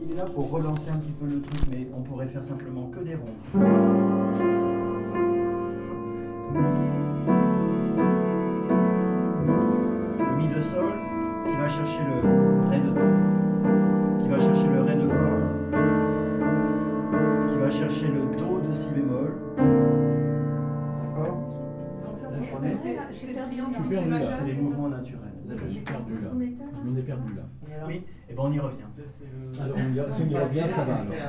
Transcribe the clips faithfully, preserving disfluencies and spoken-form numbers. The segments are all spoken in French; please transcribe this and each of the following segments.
il est là pour relancer un petit peu le truc, mais on pourrait faire simplement que des ronds. Le mi de sol qui va chercher le ré de do, qui va chercher le ré de fa, qui va chercher le do de si bémol. D'accord? Donc ça, Là, c'est je connais. c'est- c'est le triangle Je suis C perdu, là. majeur, C'est les c'est mouvements ça? naturels. Là, je suis perdu là. On est perdu là. Oui, et ben on y revient. Alors, on y, si on y revient, ça va. Alors.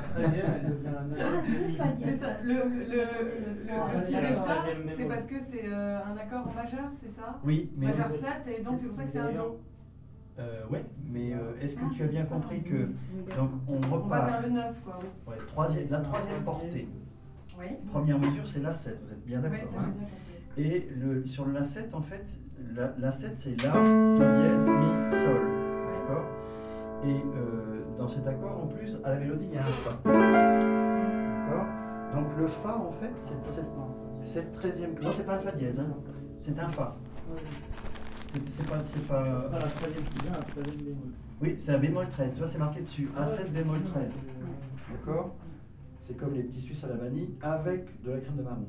C'est ça, le, le, le, le petit delta, c'est parce que c'est euh, un accord en majeur, c'est ça? Oui, mais Majeur sept, et donc c'est pour ça que c'est un do. Euh, ouais, mais euh, est-ce que tu as bien compris que donc on On va repart. vers le neuf, quoi, oui. Ouais, troisième, la troisième portée. Oui, Première mesure, c'est la sept. Vous êtes bien oui, d'accord? ça j'ai Hein? bien compris. Et le, sur la sept, en fait, la, la sept, c'est la, do dièse, mi, sol. D'accord? Et euh, dans cet accord, en plus, à la mélodie, il y a un fa. D'accord? Donc le fa, en fait, c'est cette, cette treizième. Non, c'est pas un fa dièse, hein. C'est un fa. C'est c'est pas. C'est pas... C'est pas la troisième qui vient, la troisième bémol. Oui, c'est un bémol treize. Tu vois, c'est marqué dessus. Ah A ouais, sept c'est bémol bien, treize. c'est- D'accord? C'est comme les petits Suisses à la vanille avec de la crème de marron.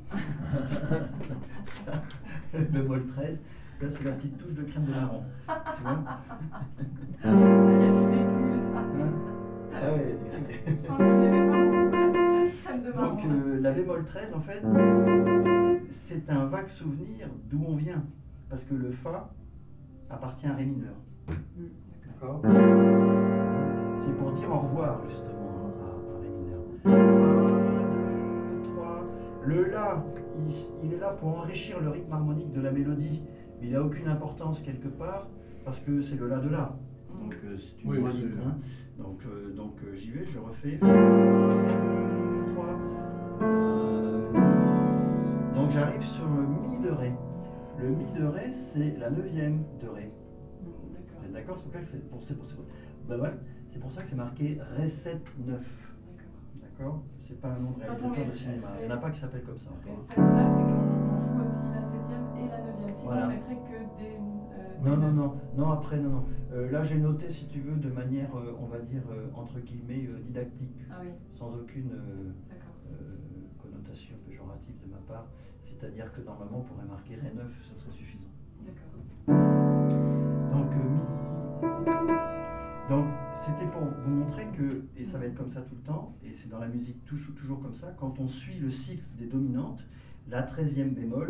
Ça, le bémol treize, ça c'est la petite touche de crème de marron. Tu vois? Il y a du véhicule. Hein? Ah ouais. Je sens que vous n'aimez pas beaucoup la crème de marron. Donc euh, la bémol treize, en fait, c'est un vague souvenir d'où on vient. Parce que le fa appartient à ré mineur. D'accord? C'est pour dire au revoir, justement, à, à ré mineur. Fa, deux, trois. Le la, il, il est là pour enrichir le rythme harmonique de la mélodie. Mais il n'a aucune importance quelque part, parce que c'est le la de la. Donc euh, si tu Oui, vois oui, vite, c'est- hein. Donc, euh, donc euh, j'y vais, je refais. Fa, deux, trois. Euh, mi. Donc j'arrive sur le mi de ré. Le mi de ré, c'est la neuvième de ré. Vous D'accord. êtes d'accord? C'est pour ça que c'est pour, c'est pour, c'est pour, ben voilà, c'est pour ça que c'est marqué ré sept neuf. D'accord? C'est pas un nom de Quand on réalisateur met de cinéma. Il n'y en a pas qui s'appelle comme ça. Et encore. sept neuf, c'est qu'on on joue aussi la septième et la neuvième. Sinon, Voilà. on mettrait que des. euh, des Non, non, neufs. non, non, après, non, non. Euh, là, j'ai noté, si tu veux, de manière, euh, on va dire, euh, entre guillemets, euh, didactique, Ah oui, sans aucune euh, d'accord. euh, connotation péjorative de ma part. C'est-à-dire que normalement, on pourrait marquer ré neuf, ça serait suffisant. D'accord. Donc, euh, mi. Donc, c'était pour vous montrer que, et ça va être comme ça tout le temps, et c'est dans la musique toujours, toujours comme ça, quand on suit le cycle des dominantes, la treizième bémol,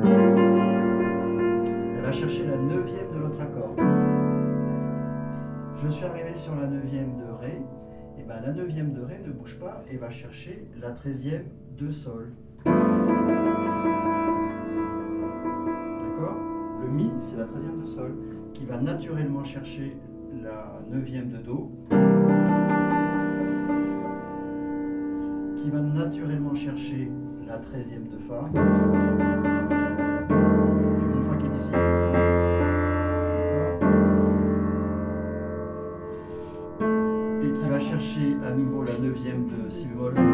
elle va chercher la neuvième de l'autre accord. Je suis arrivé sur la neuvième de ré, et ben la neuvième de ré ne bouge pas et va chercher la treizième de sol. D'accord? Le mi, c'est la treizième de sol, qui va naturellement chercher la neuvième de do, qui va naturellement chercher la treizième de fa. J'ai mon fa qui est ici. D'accord? Et qui va chercher à nouveau la neuvième de si bémol. Donc,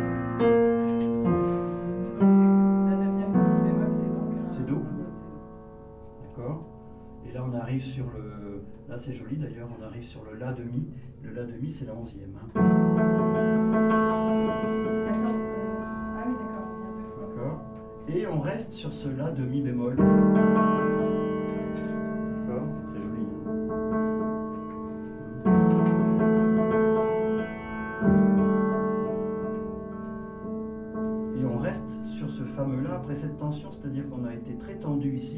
c'est la neuvième de si bémol, c'est donc. un- C'est do. D'accord? Et là, on arrive sur le. Là, c'est joli d'ailleurs, on arrive sur le la de mi. Le la de mi, c'est la onzième. Hein. Attends, euh, ah oui, d'accord, il y a deux fois. D'accord? Et on reste sur ce la de mi bémol. D'accord? Très joli. Et on reste sur ce fameux la après cette tension, c'est-à-dire qu'on a été très tendu ici.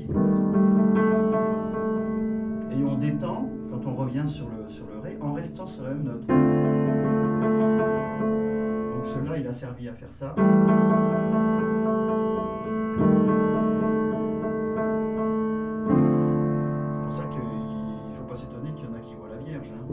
Et on détend quand on revient sur le, sur le ré en restant sur la même note. Donc celui-là, il a servi à faire ça. C'est pour ça qu'il ne faut pas s'étonner qu'il y en a qui voient la Vierge. Hein.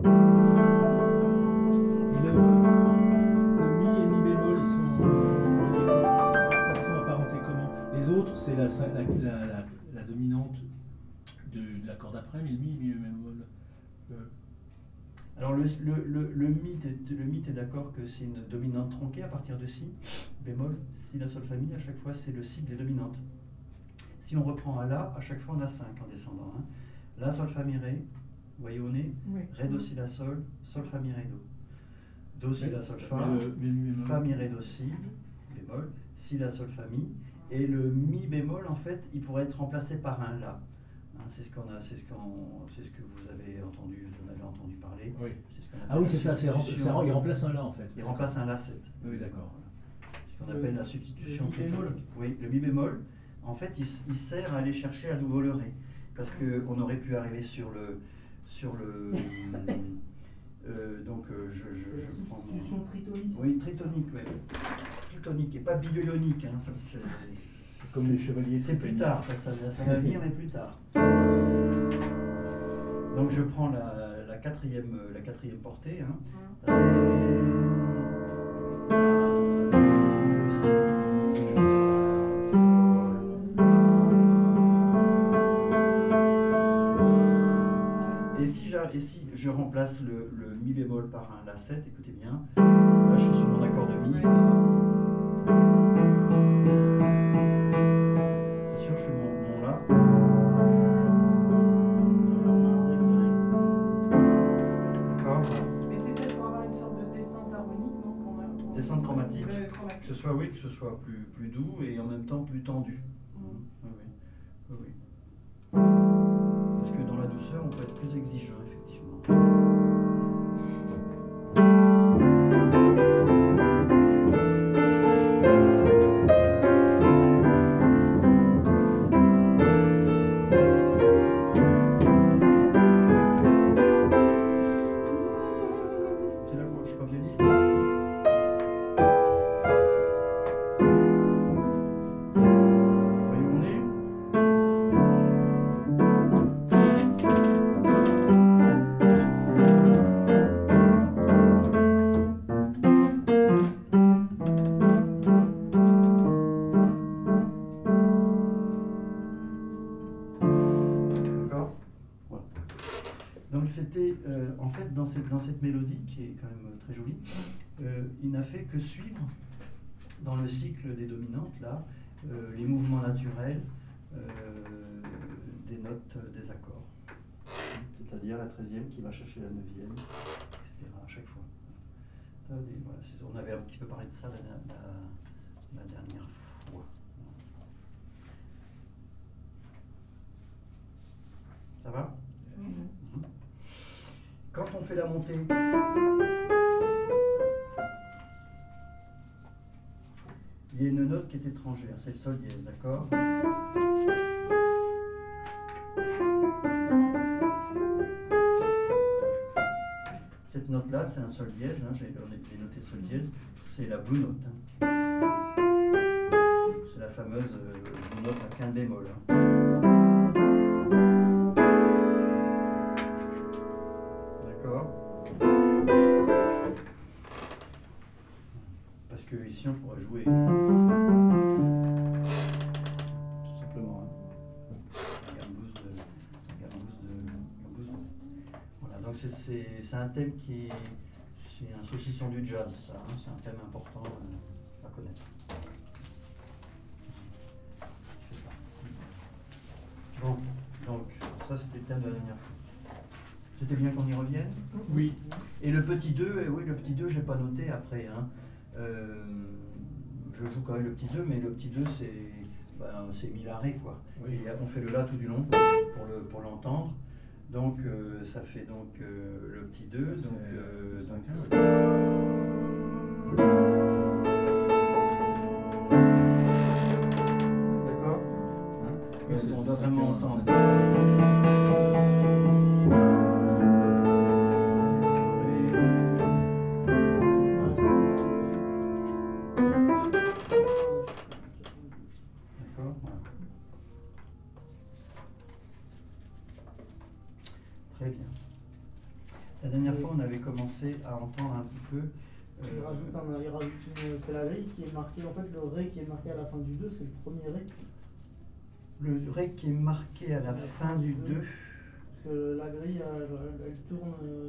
Et le, le mi et mi bémol, ils sont, ils sont apparentés comment? Les autres, c'est la, la, la, la, la dominante de, de l'accord d'après, mais le mi, mi bémol. Euh, Alors le, le, le, le mythe est, le mythe est d'accord que c'est une dominante tronquée à partir de si, bémol, si la sol famille, à chaque fois c'est le cycle des dominantes. Si on reprend à la, à chaque fois on a cinq en descendant. Hein. La sol famille ré, vous voyez au nez, Oui. ré do si la sol, sol famille ré do. Do, si, la, sol, fa, mais le, mais le mi bémol. fa, mi, ré, do, si, bémol, si, la, sol, fa, mi. Et le mi bémol, en fait, il pourrait être remplacé par un la. Hein, c'est ce qu'on a, c'est ce qu'on, c'est ce que vous avez entendu, vous en avez entendu parler. Oui. C'est ce qu'on Ah oui, c'est ça, c'est, substitution. c'est, il remplace un la en fait. Il remplace un la sept. Oui, d'accord. Voilà. C'est ce qu'on appelle la substitution le mi bémol. tritonique. Oui, le mi bémol, en fait, il, il sert à aller chercher à nouveau le ré. Parce qu'on aurait pu arriver sur le. Sur le euh, donc, euh, je, je, C'est je la prends mon- substitution tritonique. Oui, tritonique, oui. Tritonique et pas bionique. Hein, ça, c'est, Comme les chevaliers. c'est plus tard, ça, ça, ça va venir, mais plus tard. Donc je prends la, la, quatrième, la quatrième portée. Hein. Ré, la, do, si, fa, sol. Et si, j'a- et si je remplace le, le mi bémol par un la sept, écoutez bien, là je suis sur mon accord de mi. Attention, je fais mon, mon la. D'accord. Mais c'est peut-être pour avoir une sorte de descente harmonique, non qu'on a- qu'on- Descente chromatique. Euh, Que chromatique. ce soit, oui, que ce soit plus, plus doux et en même temps plus tendu. Mm. Oui, oui. Oui, oui. Parce que dans la douceur, on peut être plus exigeant, effectivement. C'est là que moi, je suis pas pianiste. Vous voyez où on est? D'accord? Voilà. Donc c'était, euh, en fait, dans cette, dans cette mélodie, qui est quand même euh, très jolie, euh, il n'a fait que suivre, dans le cycle des dominantes, là, euh, les mouvements naturels euh, des notes euh, des accords. C'est-à-dire la treizième qui va chercher la neuvième, et cetera à chaque fois. Ça, des- voilà, c'est- on avait un petit peu parlé de ça la, la- la dernière fois. Ça va? Mhm. Quand on fait la montée, il y a une note qui est étrangère, c'est le sol dièse, d'accord? Cette note-là, c'est un sol dièse, hein, j'ai j'ai noté sol dièse, c'est la blue note. Hein. C'est la fameuse euh, blue note à quinte bémol. Hein. D'accord? Parce que ici on pourrait jouer. Tout simplement. Hein. La gambouze de. La gambouze de. Gambouze. Voilà, donc c'est- c'est c'est un thème qui. C'est un saucisson du jazz, ça. Hein, c'est un thème important euh, à connaître. Qui fait partie. Bon, donc ça c'était le thème de la dernière fois. C'était bien qu'on y revienne? Oui. Et le petit deux, eh oui, le petit deux, je l'ai pas noté après. Hein. Euh, je joue quand même le petit deux, mais le petit deux, c'est ben, c'est mi la ré, quoi. Oui. Et on fait le la tout du long pour le pour l'entendre. Donc euh, ça fait donc euh, le petit deux. C'est Donc, euh, cinq donc, un. d'accord. Hein. Oui, Donc, c'est on le doit cinq vraiment un, entendre. c'est- D'accord, voilà. Très bien. La dernière fois, on avait commencé à entendre un petit peu. Il euh, rajoute, un, il rajoute une, c'est la ré qui est marquée, en fait le ré qui est marqué à la fin du deux, c'est le premier ré. le ré qui est marqué à la La fin fin du du deux. deux. Parce que la grille, elle, elle- elle tourne. euh,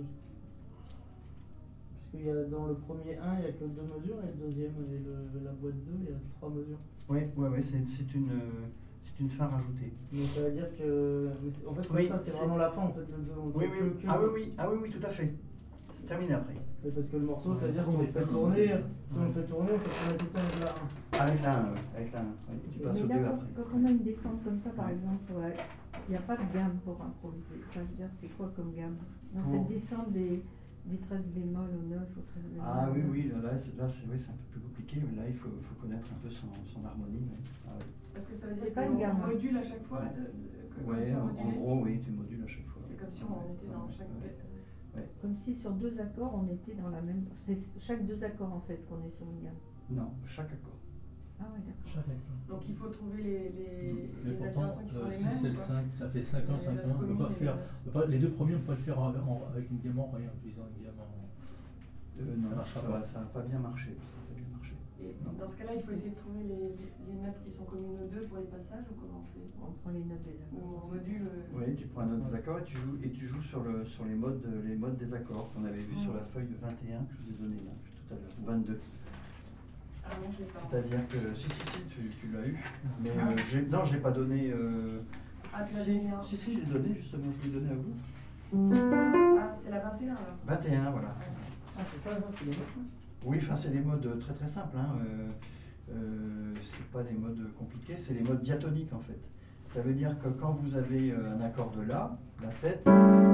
Parce qu'il y a dans le premier un, il n'y a que deux mesures, et le deuxième, et le, la boîte deux, il y a trois mesures. Oui, ouais, ouais, c'est c'est une, euh, c'est une fin rajoutée. Donc ça veut dire que. mais c'est- En fait, ça, Oui, ça, c'est c'est- vraiment la fin, en fait, le deux. on le Oui, fait oui, que- que- ah oui, oui, ah oui, oui, tout à fait. terminé après. Mais parce que le morceau, ça veut dire Ouais, si on le fait tourner, si on le ouais. fait tourner, on fait tourner tout le temps avec la un. Avec la un, ouais, avec la un. Oui, tu passes Mais au là, deux quand, après. quand on a une descente comme ça, par Ouais. exemple, ouais, il n'y a pas de gamme pour improviser. Enfin, je veux dire, c'est quoi comme gamme? Dans Pour- cette descente des, des treize bémol au neuf, au treize bémol. Ah au oui, neuf. oui, là, là, c'est, là, c'est, oui, c'est un peu plus compliqué, mais là, il faut, faut connaître un peu son, son harmonie. Mais, ah, oui. Parce que ça veut C'est dire pas une gamme, qu'on hein. module à chaque fois, de, de, que- comme Ouais, si on en, en modulait. gros, oui, tu modules à chaque fois. C'est comme si on était dans chaque. Ouais. Ouais. Comme si sur deux accords, on était dans la même. C'est chaque deux accords, en fait, qu'on est sur une gamme. Non, chaque accord. Ah ouais, d'accord. Chaque accord. Donc il faut trouver les, les, Mais les pourtant, altérations qui sont euh, les si mêmes. c'est ou le pas cinq, ça fait cinq ans, Les cinq notes ans, on ne peut pas communes et faire. les- on peut pas- les deux premiers, on peut pas le faire en- en- avec une gamme en rien, en utilisant une gamme en. Euh, Ça non, marchera ça pas. va, ça va pas bien marcher. Ça va pas bien marcher. Et Non. dans ce cas-là, il faut essayer de trouver les, les, les notes qui sont communes aux deux pour les passages ou comment on fait? On prend les notes des Ou accords. on module. euh, Oui, tu prends un autre des accords et tu joues, et tu joues sur, le, sur les, modes, les modes des accords qu'on avait vu Mm. sur la feuille de vingt et un que je vous ai donné là, tout à l'heure, ou vingt-deux. Ah non, je l'ai pas. C'est-à-dire que, si, si, si, tu, tu l'as eu, mais Ah. euh, j'ai, non, je l'ai pas donné. Euh, Ah, tu l'as si, donné un. si, si, je l'ai donné, justement, je l'ai donné à vous. Ah, c'est la vingt et un alors. vingt et un, voilà. Ah, c'est ça, ça, c'est les notes. hein. Oui, enfin, c'est des modes très très simples. Hein. Euh, euh, c'est pas des modes compliqués, c'est les modes diatoniques en fait. Ça veut dire que quand vous avez euh, un accord de La, La sept, euh,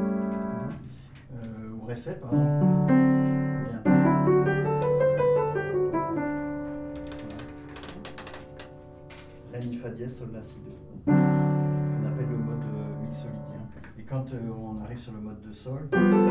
ou Ré sept par exemple, eh bien. Voilà. Ré, Mi, Fa dièse, Sol, La, Si, Do. Ce qu'on appelle le mode euh, mixolydien. Et quand euh, on arrive sur le mode de Sol,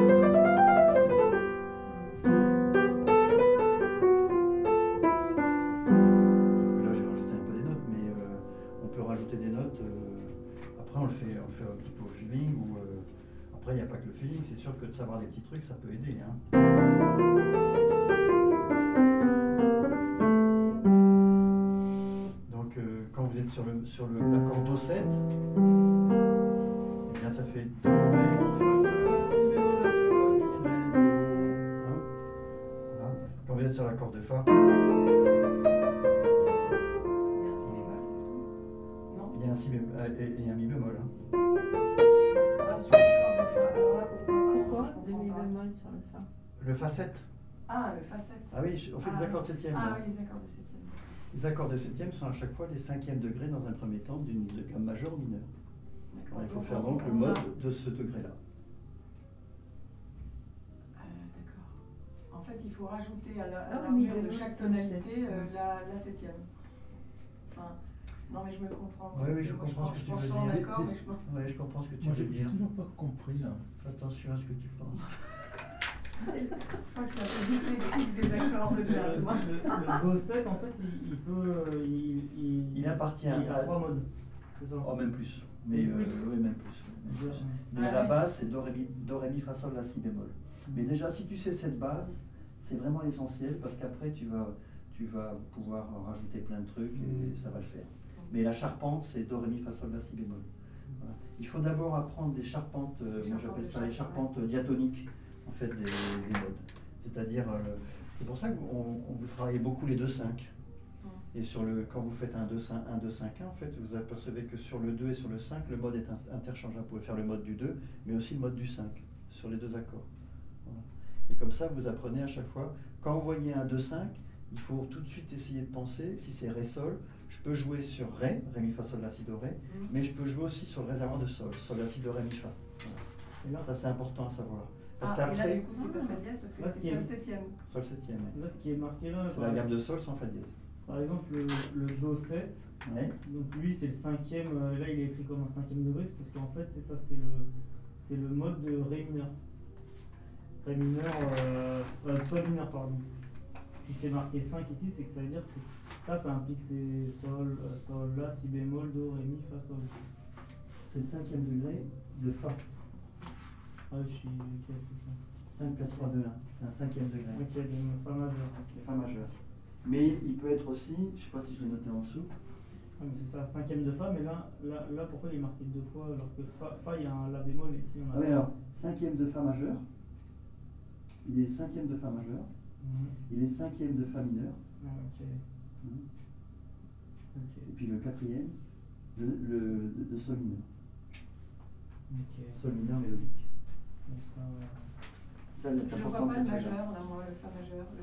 là j'ai rajouté un peu des notes, mais euh, on peut rajouter des notes. euh, après on le fait, on le fait un petit peu au feeling. Ou, euh, après il n'y a pas que le feeling, c'est sûr que de savoir des petits trucs ça peut aider. Hein. Donc euh, quand vous êtes sur le sur le, l'accord Do sept, eh bien ça fait Do, Ré, Mi, Fa, Sol, La, Si bémol, La, Sol, Fa, Mi, Ré, Do. Hein. Voilà. Quand vous êtes sur l'accord de Fa, Il y a un si bémol, c'est tout? Non? il y a un Si bémol euh, et, et un Mi bémol. Hein. Ah, sur l'accord de Fa. Alors là, pourquoi pas? Pourquoi Je deux mi comprends pas. bémol sur le Fa? Le Fa sept. Ah, le Fa sept. Ah oui, je- on fait Ah, des accords de septième. Ah là. oui, les accords de septième. Les accords de septième sont à chaque fois les cinquièmes degrés dans un premier temps d'une de gamme majeure ou mineure. D'accord. Alors, il faut Donc, faire on- donc le on a- mode de ce degré-là. Euh, D'accord. En fait, il faut rajouter à la- Ah à oui, l'armure mais de le chaque c'est tonalité sept. euh, la, la septième. Enfin, non mais je me comprends. Oui, parce oui, que je moi, comprends pense- ce que je tu veux pense en dire. accord, C'est- mais je pense- Oui, je comprends ce que tu Moi, veux j'ai j'ai dire. toujours pas compris là. Fais attention à ce que tu penses. Je crois que c'est un peu dyslexique des accords de Le, jazz, moi. le, le Do sept, en fait, il, il peut. euh, Il, il, Il appartient il a à- trois modes. C'est ça. Oh, même plus. Mais Même euh, plus. oui, même plus. Même plus. Ouais. Mais Ah la ouais. base, c'est Do, Ré, Mi, Do, Ré, Mi, Fa, Sol, La, Si bémol. Mais déjà, si tu sais cette base, c'est vraiment l'essentiel parce qu'après, tu vas, tu vas pouvoir rajouter plein de trucs et ça va le faire. Mais la charpente, c'est Do, Ré, Mi, Fa, Sol, La, Si bémol. Voilà. Il faut d'abord apprendre des charpentes, euh, Les moi charpentes j'appelle de ça les chaque, charpentes diatoniques, en fait, des, des notes. C'est-à-dire, euh, c'est pour ça que on, on- vous travaillez beaucoup les deux cinq. Et sur le, quand vous faites un deux cinq un, deux cinq un, en fait, vous apercevez que sur le deux et sur le cinq, le mode est in- interchangeable. Vous pouvez faire le mode du deux, mais aussi le mode du cinq, sur les deux accords. Voilà. Et comme ça, vous apprenez à chaque fois, quand vous voyez un deux cinq, il faut tout de suite essayer de penser, si c'est Ré Sol, je peux jouer sur Ré, Ré Mi Fa Sol La Si Do Ré, Mm. mais je peux jouer aussi sur le réservoir de Sol, Sol La Si Do Ré Mi Fa. Voilà. Et là, Ça c'est important à savoir. Parce Ah, et là, qu'après, du coup, c'est pas Fa dièse parce que Là, ce c'est qui sur le est- septième. Sol septième, ouais. là, ce qui est marqué là, C'est par, la gamme de Sol sans Fa dièse. par exemple, le, le Do sept, Ouais. donc lui, c'est le cinquième. euh, Là, il est écrit comme un cinquième degré, c'est parce qu'en fait, c'est ça, c'est le, c'est le mode de Ré mineur. Ré mineur, euh, euh, Sol mineur, pardon. Si c'est marqué cinq ici, c'est que ça veut dire que c'est- ça, ça implique c'est Sol, euh, Sol, La, Si bémol, Do, Ré, Mi, Fa, Sol. C'est le cinquième degré de Fa. Ah oui, je suis. Ok, c'est ça. cinq, quatre, trois, deux, un. C'est un cinquième degré. Ok, donc Fa majeur. ok. Fa majeur. Mais il peut être aussi, je sais pas si je l'ai noté en dessous, Ah, mais c'est ça, cinquième de Fa, mais là, là, là, pourquoi il est marqué deux fois alors que Fa, Fa il y a un La bémol et ici on a. ah oui, alors, cinquième de Fa majeur, il est cinquième de Fa majeur, Mhm. il est cinquième de Fa mineur, Ah, ok. hein, Ok. et puis le quatrième de, le, de, de Sol mineur. Ok. Sol mineur mélodique. Donc ça, ouais. Ça, le Je ne vois important, pas c'est le de faire. majeur, là, moi, le fa majeur. Le...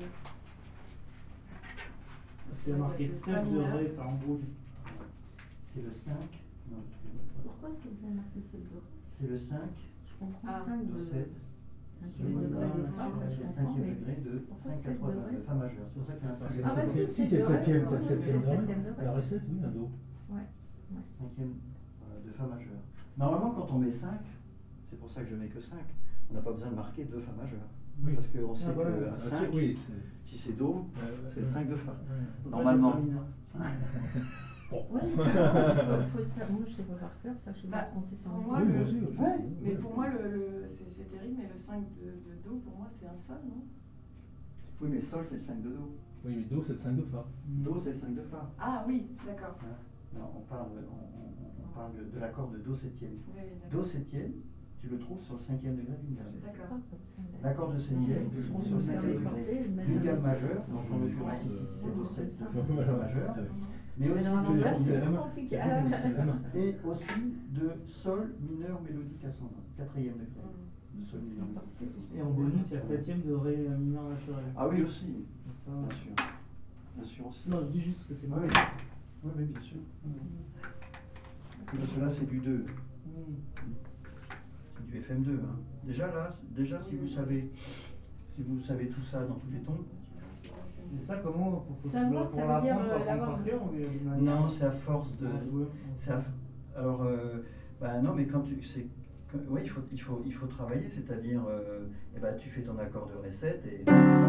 Parce qu'il y a marqué Le sept fa de mineur. ré, ça embrouille. C'est le cinq. Non, excusez-moi. Pourquoi c'est bien marqué sept do? C'est le cinq, Je comprends Ah, cinq do de sept. cinquième Le degré de la fa, ça le je comprends, cinquième mais degré de pourquoi cinq sept quatre-vingts degrés de fa majeur. C'est pour ça qu'il y a un cinquième Ah bah degré. si, Si, c'est le vrai, septième, ouais, c'est le c'est le septième septième degré. degré. La recette, oui, un do. Ouais, ouais. Cinquième voilà, de fa majeur. Normalement, quand on met cinq, c'est pour ça que je mets que cinq, on n'a pas besoin de marquer deux fa majeur. Oui. Parce qu'on sait Ah ouais, qu'un c'est- cinq, oui, c'est- si c'est do, Ouais, c'est le ouais. cinq de fa. Ouais. Normalement. Pas de fa mineur. Bon. Ouais, mais tu vois, il faut, faut ça. Moi je sais pas par cœur, ça je sais pas Bah, compter sur pour mes moi, doigts. Oui, le- moi aussi, aussi. Ouais. Mais pour moi, le, le, c'est c'est terrible, mais le cinq de, de do, pour moi, c'est un sol, non? Oui, mais sol, c'est le cinq de do. Oui, mais do, c'est le cinq de fa. Do, c'est le cinq de fa. Ah oui, d'accord. Hein. Non, on parle, on, on- on parle de, de l'accord de do septième. Oui, oui, Do d'accord. septième, tu le trouves sur le cinquième degré d'une gamme. Je sais D'accord. pas comme ça. L'accord de septième, tu le trouves sur le Faire cinquième les portées, degré le mettre d'une dans gamme le- majeure, donc en l'occurrence Ouais. ici, si c'est do sept, Comme ça. c'est fa majeur, Ah oui. mais Mais aussi normalement, de, là, c'est la plus main. compliqué. La main. et aussi de sol mineur mélodique ascendant, quatrième degré. Mm. De sol mineur mélodique ascendant. Et en bonus, il y a septième de ré mineur naturel. Ah oui, aussi, Et ça, bien sûr. Bien sûr aussi. non, je dis juste que c'est Oui, moi. oui, oui, oui, bien sûr. Parce que là, c'est du deux. C'est du F M deux. Hein. Déjà, là, déjà, si vous savez, si vous savez tout ça dans tous les tons, Et ça, comment pour, pour, Ça me va, pour ça veut l'apprendre, dire, faut euh, apprendre l'avoir- par cœur ou il y a des manières non, c'est à force de. pour jouer c'est à f- alors, euh, bah non, mais quand tu. C'est, que- oui, il faut, il, faut, il faut travailler, c'est-à-dire, euh, eh ben, tu fais ton accord de ré sept et.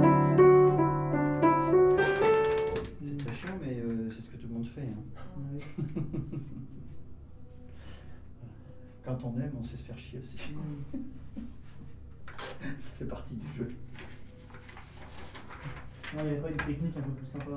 C'est très chiant, mais euh, c'est ce que tout le monde fait. Hein. Ouais. Quand on aime, on sait se faire chier aussi. Ça fait partie du jeu. Non, il n'y a pas une technique un peu plus sympa.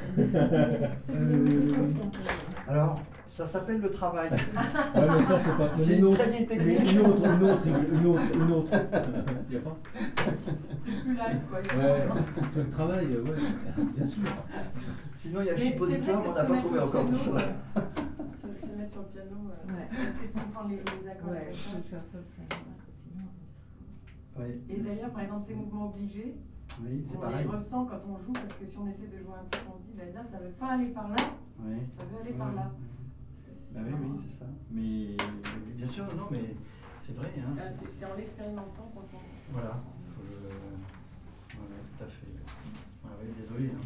Euh, alors, ça s'appelle le travail. Ouais, mais ça, c'est pas. mais C'est une autre- très bien technique. mais Une autre, une autre, une autre, une autre. Il n'y a pas. Truc plus light, quoi. il y a Ouais, pas- sur le travail, euh, ouais, bien sûr. Sinon, il y a le Mais c'est suppositoire, vrai mais on que n'a se pas mettre trouvé au encore pour piano, cela. euh, se, se mettre sur le piano, euh, Ouais. essayer de comprendre les, les accords. Ouais, les je peux machins. le faire seul, parce que sinon. Oui, Et d'ailleurs, par exemple, ces mouvements obligés, oui, c'est on pareil. les ressent quand on joue, parce que si on essaie de jouer un truc, on se dit, ben là, ça veut pas aller par là, Oui. ça veut aller par là. Bah oui, oui, c'est ça. Mais bien sûr, non, mais c'est vrai. Hein, Là, c'est- C'est c'est en l'expérimentant qu'on qu'on- Voilà. Faut le- Voilà, tout à fait. Ah oui, désolé. Hein.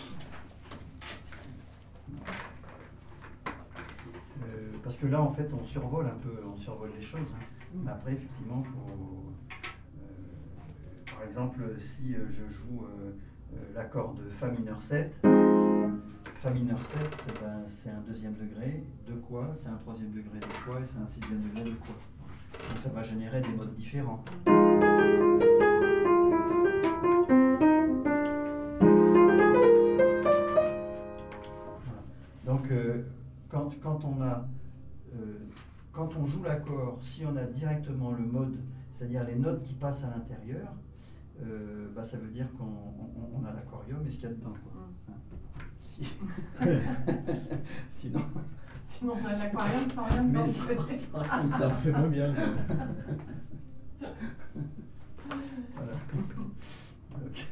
Euh, parce que là, en fait, on survole un peu, on survole les choses. Hein. Mm. Mais après, effectivement, faut. euh, par exemple, si euh, je joue euh, euh, l'accord de Fa mineur sept, Fa mineur sept, eh ben, c'est un deuxième degré de quoi, c'est un troisième degré de quoi, et c'est un sixième degré de quoi. Donc ça va générer des modes différents. Voilà. Donc euh, quand, quand on a euh, quand on joue l'accord, si on a directement le mode, c'est-à-dire les notes qui passent à l'intérieur, euh, bah, ça veut dire qu'on on, on a l'accordéon et ce qu'il y a dedans. Quoi. Hein. Si. Sinon, Sinon, on a l'aquarium sans rien dedans. mais tu ça, veux dire. ça- Ça me fait moins bien. quoi. Voilà. Ok.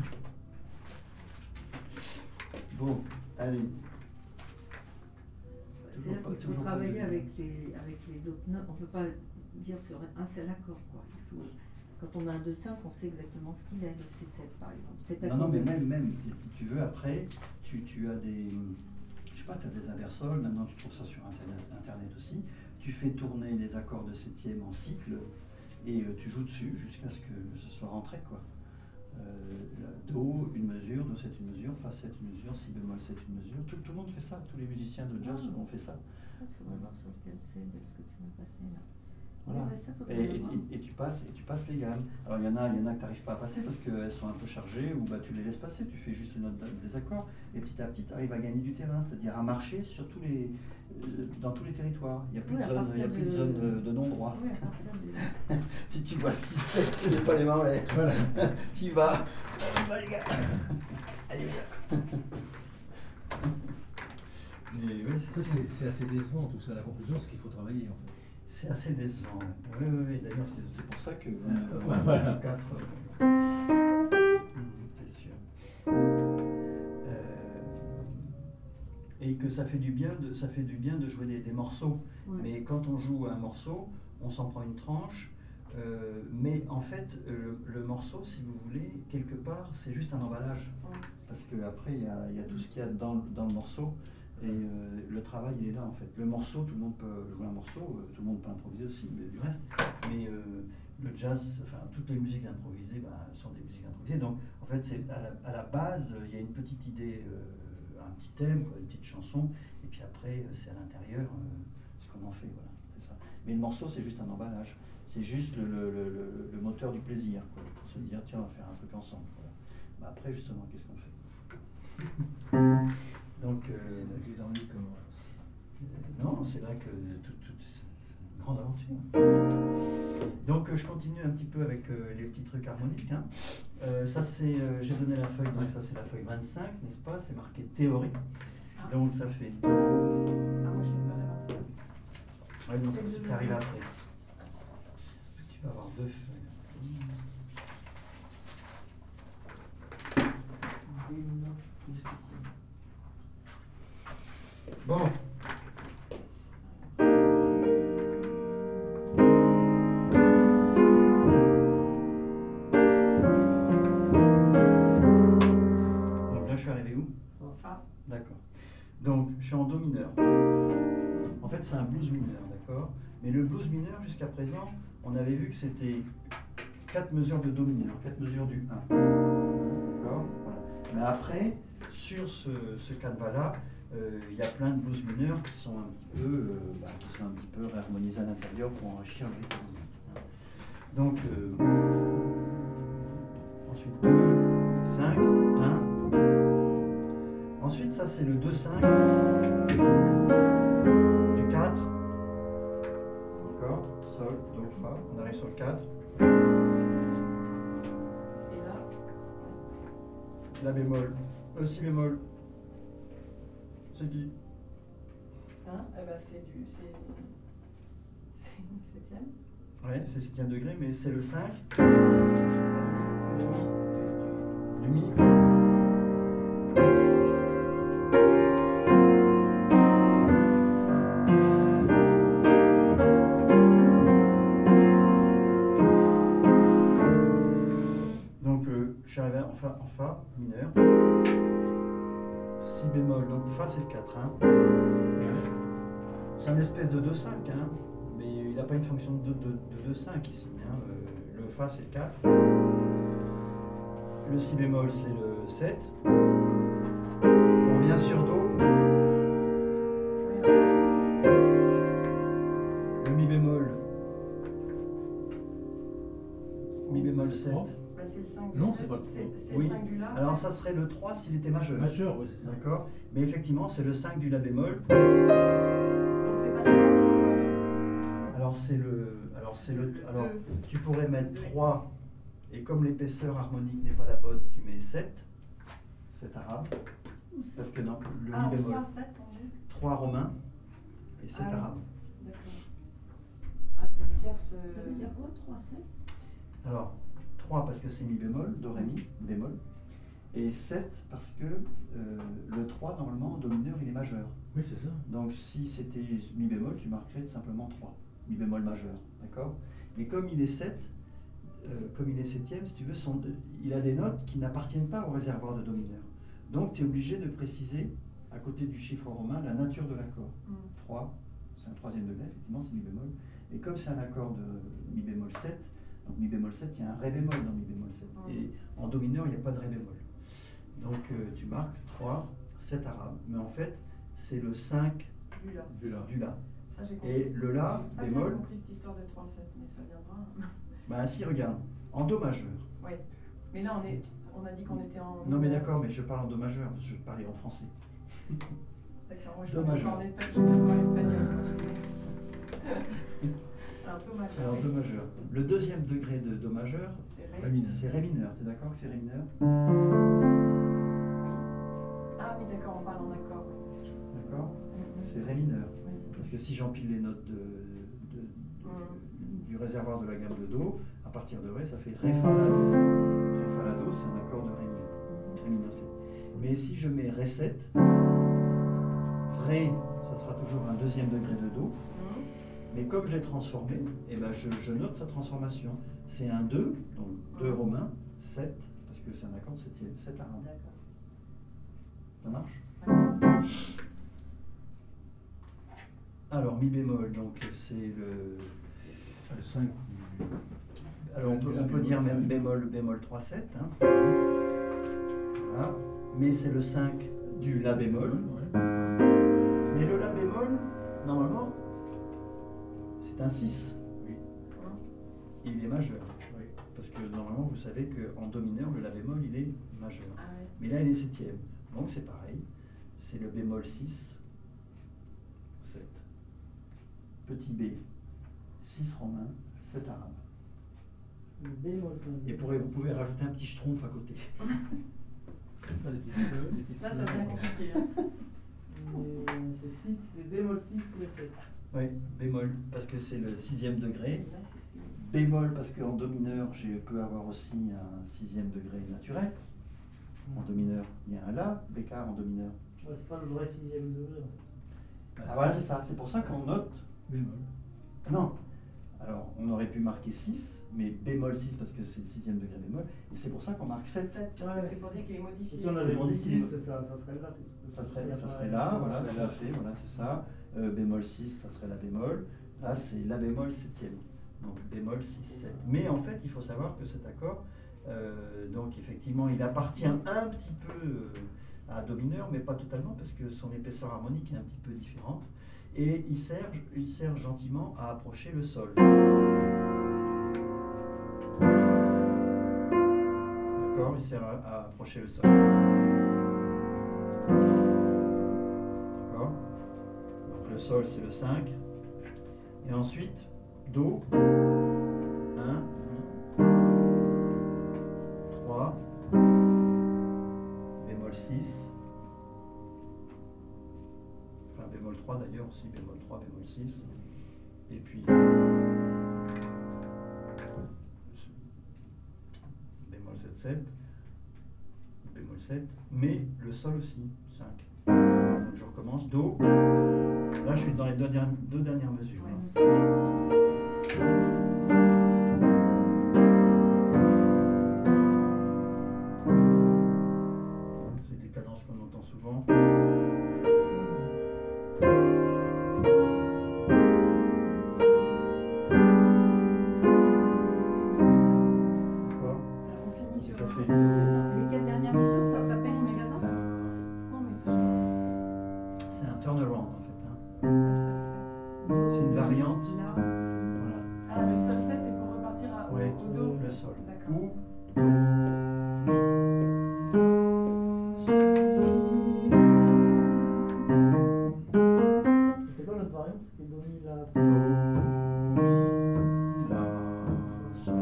Bon, allez. C'est-à-dire pas- qu'il faut toujours pas travailler de- avec les, avec les autres notes. On ne peut pas dire sur un seul accord, quoi. Il faut, quand on a un deux cinq, on sait exactement ce qu'il est, le C sept par exemple. Cet Non, non, mais accord- même, même si, si tu veux, après, tu, tu as des. Je sais pas, tu as des inversols, maintenant tu trouves ça sur Internet, Internet aussi. Tu fais tourner les accords de septième en cycle et euh, tu joues dessus jusqu'à ce que ce soit rentré, quoi. Euh, la- Do, une mesure, Do sept, une mesure, Fa sept, une mesure, Si bémol sept, une mesure. Tout, tout le monde fait ça, tous les musiciens de jazz Ah. ont fait ça. Il faudrait voir sur lequel c'est, de ce que tu m'as passé là. Voilà. Oui, bah, ça, faudrait Et, et- voir. et- et tu passes, et tu passes les gammes. Alors il y en a, il y en a que tu n'arrives pas à passer parce qu'elles sont un peu chargées ou bah, tu les laisses passer, tu fais juste les notes des accords et petit à petit tu arrives à gagner du terrain, c'est-à-dire à marcher sur tous les, euh, dans tous les territoires. Il n'y a plus Oui, de à zone, il y a partir plus de de- zone de, de non-droit. Oui, à partir du... Si tu vois six sept, tu n'es pas les mains en l'air. Voilà. Tu y vas. On y va les gars. Allez les gars. Mais oui, En c'est fait, sûr. c'est c'est assez décevant tout ça. La conclusion, c'est qu'il faut travailler en fait. C'est assez décevant. Oui, oui, oui. D'ailleurs, c'est, c'est pour ça que vous Euh, vous- voilà. vous quatre. euh, c'est sûr. Euh, et que ça fait du bien de, ça fait du bien de jouer des, des morceaux. Ouais. Mais quand on joue un morceau, on s'en prend une tranche. Euh, mais en fait, le, le morceau, si vous voulez, quelque part, c'est juste un emballage. Ouais. Parce qu'après, il y a, il y a tout ce qu'il y a dans, dans le morceau. Et euh, le travail, il est là en fait. Le morceau, tout le monde peut jouer un morceau, euh, tout le monde peut improviser aussi, mais du reste. Mais euh, le jazz, enfin, toutes les musiques improvisées bah, sont des musiques improvisées. Donc, en fait, c'est à, la, à la base, il y a une petite idée, euh, un petit thème, quoi, une petite chanson. Et puis après, c'est à l'intérieur euh, ce qu'on en fait. Voilà, c'est ça. Mais le morceau, c'est juste un emballage. C'est juste le, le, le, le moteur du plaisir, quoi, pour se dire, tiens, on va faire un truc ensemble. Voilà. Bah, après, justement, qu'est-ce qu'on fait? Donc, euh, C'est là que les ennuis commencent. euh, non, c'est là que tout, tout, c'est c'est une grande aventure. Donc, euh, je continue un petit peu avec euh, les petits trucs harmoniques. Hein. Euh, ça, c'est, euh, j'ai donné la feuille, donc ça, c'est la feuille vingt-cinq, n'est-ce pas? C'est marqué théorie. Ah. Donc, ça fait do. Ah, moi je l'ai pas la vingt-cinq. Ouais, non, C'est ça, le c'est deux. arrivé après. Tu vas avoir deux feuilles. Des notes de si. Bon. Donc là, je suis arrivé où? Fa. D'accord. Donc, je suis en do mineur. En fait, c'est un blues mineur, d'accord? Mais le blues mineur, jusqu'à présent, on avait vu que c'était quatre mesures de do mineur, quatre mesures du un. D'accord? Voilà. Mais après, sur ce, ce canevas-là, euh, il y a plein de blues mineurs qui sont un petit peu, euh, bah, qui sont un petit peu réharmonisés à l'intérieur pour enrichir le rythme. Donc, euh, ensuite deux, cinq, un. Ensuite, ça c'est le deux cinq du quatre. D'accord? Sol, do, fa. On arrive sur le quatre. Et là, La bémol. E si bémol. C'est qui? hein, eh ben c'est du. C'est. C'est une septième. Ouais, c'est septième degré, mais c'est le cinq C'est bah, c'est le si du mi. Donc, euh, je suis arrivé en fa, en fa mineur. Si bémol, donc fa c'est le quatre. Hein. C'est un espèce de deux cinq, hein, mais il n'a pas une fonction de, de, de deux cinq ici. Hein. Euh, le fa c'est le quatre. Le si bémol c'est le sept. On vient sur do. Oui, Le mi bémol. Mi bémol sept. bah, c'est le cinq du Non, sept, c'est pas le c'est, trois. c'est Oui. le cinq du la. Alors ça serait le trois s'il était majeur. Majeur, oui, c'est ça. D'accord. Mais effectivement, c'est le cinq du la bémol. Donc c'est pas le trois, c'est quoi? Alors c'est le. Alors c'est le. Alors Deux. tu pourrais mettre Deux. trois. Et comme l'épaisseur harmonique n'est pas la bonne, tu mets sept. sept arabe. Parce que non, le Ah, mi bémol. trois, sept en deux. trois romains et sept Ah oui. arabes. D'accord. Ah, c'est une tierce. euh, Ça veut dire quoi, trois sept? Alors, trois parce que c'est mi bémol, do, ré, mi, bémol. Et sept parce que euh, le trois, normalement, en do mineur, il est majeur. Oui, c'est ça. Donc si c'était mi bémol, tu marquerais tout simplement trois. Mi bémol majeur, d'accord? Mais comme il est sept, euh, comme il est septième, si tu veux, son, il a des notes qui n'appartiennent pas au réservoir de do mineur. Donc tu es obligé de préciser, à côté du chiffre romain, la nature de l'accord. Mm. trois, c'est un troisième degré, effectivement, c'est mi bémol. Et comme c'est un accord de mi bémol sept, donc mi bémol sept, il y a un ré bémol dans mi bémol sept. Mm. Et en do mineur, il n'y a pas de ré bémol. Donc euh, tu marques trois, sept arabe. Mais en fait, c'est le cinq Du la. Du là. du la. Ça, j'ai compris. Et le la J'ai pas bien bémol, compris cette histoire de trois sept, mais ça viendra. bah si, regarde, en do majeur. Oui. Mais là, on, est, on a dit qu'on était en. Non mais d'accord, mais je parle en do majeur, je parlais en français. D'accord, moi je Do parle majeur. en espagnol. Je parle en espagnol. Alors, do majeur. Alors oui. do majeur. Le deuxième degré de do majeur, C'est Ré ré. mineur. c'est ré mineur. T'es d'accord que c'est ré mineur? Oui. Ah oui, d'accord, on parle en accord. Oui, c'est chaud. D'accord? Mm, mm. C'est ré mineur. Oui. Parce que si j'empile les notes de, de, du réservoir de la gamme de Do, à partir de Ré, ça fait Ré Fa La Do. Ré Fa La Do, c'est un accord de Ré mineur. Ré mineur sept. Mais si je mets Ré sept, Ré, ça sera toujours un deuxième degré de Do. Mais comme je l'ai transformé, eh ben je, je note sa transformation. C'est un deux, donc deux romain, sept, parce que c'est un accord septième, sept à un. Ça marche? Alors, mi bémol, donc c'est le. Le cinq. Alors on peut, on peut dire même bémol, bémol trois sept. Hein. Voilà. Mais c'est le cinq du La bémol. Ouais. Mais le La bémol, normalement, c'est un six. Oui. Et il est majeur. Oui. Parce que normalement, vous savez qu'en Do mineur, le La bémol, il est majeur. Ah ouais. Mais là, il est septième. Donc c'est pareil. C'est le bémol six, sept. Petit B, six romain, sept arabe. Le bémol quand même. Et pourrez, vous pouvez rajouter un petit schtroumpf à côté. Faire des petites fleurs, des petites Là, ça fleurs. devient compliqué. Hein. Mais c'est six, c'est bémol six, c'est sept. Oui, bémol, parce que c'est le sixième degré. Là, c'était. Bémol, parce qu'en Do mineur, je peux avoir aussi un sixième degré naturel. En Do mineur, il y a un La, bécard en Do mineur. Ouais, c'est pas le vrai sixième degré en fait. Ah voilà, c'est ça. C'est pour ça qu'on note. Bémol. Non. Alors, on aurait pu marquer six, mais bémol six parce que c'est le sixième degré bémol. Et c'est pour ça qu'on marque sept. sept, parce Ouais. que c'est pour dire qu'il est modifié. Si on C'est avait pour mis dire qu'il six, est- ça, ça serait là. c'est- Ça serait, ça pas- serait là, ça voilà, serait tout là. à fait, voilà, c'est ça. Euh, bémol six, ça serait La bémol. Là, c'est La bémol septième. Donc bémol six sept. Mais en fait, il faut savoir que cet accord, euh, donc effectivement, il appartient un petit peu euh, à Do mineur, mais pas totalement, parce que son épaisseur harmonique est un petit peu différente. Et il sert, il sert gentiment à approcher le sol. D'accord, il sert à, à approcher le sol. D'accord. Donc le sol, c'est le cinq. Et ensuite, Do, un, trois, bémol six, enfin bémol trois d'ailleurs aussi, bémol trois, bémol six, et puis bémol sept sept, bémol sept, mais le sol aussi, cinq. Donc je recommence, Do, là je suis dans les deux dernières, deux dernières mesures. Ouais. hein. C'est des cadences qu'on entend souvent. D'accord. On finit sur Ça un- fait- Les quatre dernières mesures, ça s'appelle On une est- cadence? Pourquoi on met ce C'est un turnaround en fait. hein. Le sol sept. C'est une variante. Là aussi. Voilà. Ah, le sol sept, c'est pour repartir à, au, Ouais, au Do. le sol. D'accord. Ou Do, mi, si. C'était quoi notre variante? C'était Do, Mi, La, Do, Si. mi, la, sol.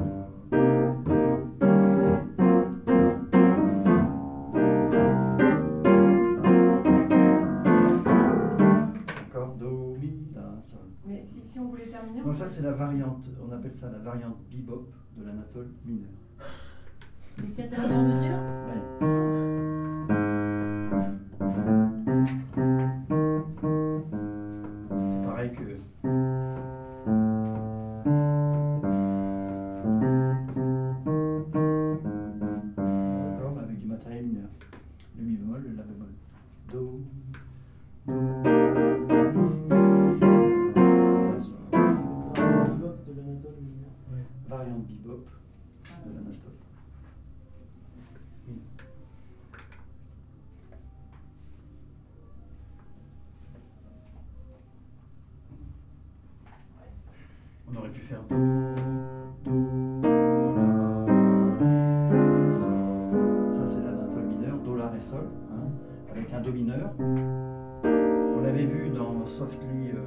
D'accord, Do, mi, la, sol. Mais si, si on voulait terminer. Donc ça c'est la variante, on appelle ça la variante bebop de l'anatole mineur. Les quatre dernières mesures? Ouais. C'est pareil que. D'accord, mais avec du matériel mineur. Le mi bémol, le la bémol. Do, do, mi, la, sol. Bebop de l'Anatole mineur. Ouais. Variante bebop de l'anatole. Oui. On aurait pu faire Do, Do, La, Ré, Sol. Ça c'est l'anatole mineur, Do, La, Ré, Sol, hein, avec un Do mineur. On l'avait vu dans Softly. euh,